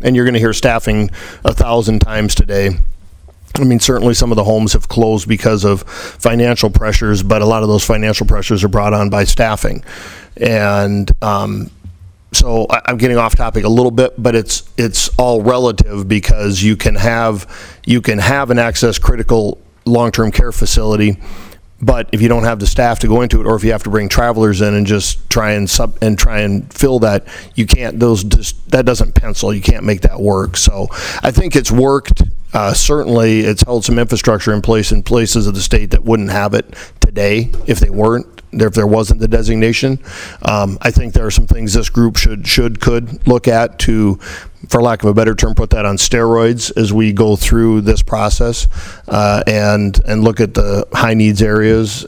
and you're going to hear staffing 1,000 times today. I mean, certainly some of the homes have closed because of financial pressures, but a lot of those financial pressures are brought on by staffing. And so I'm getting off topic a little bit, but it's all relative, because you can have an access critical long-term care facility, but if you don't have the staff to go into it, or if you have to bring travelers in and just try and fill that, you can't. That doesn't pencil. You can't make that work. So I think it's worked. Certainly, it's held some infrastructure in place in places of the state that wouldn't have it today if there wasn't the designation. I think there are some things this group could look at to, for lack of a better term, put that on steroids as we go through this process, and look at the high needs areas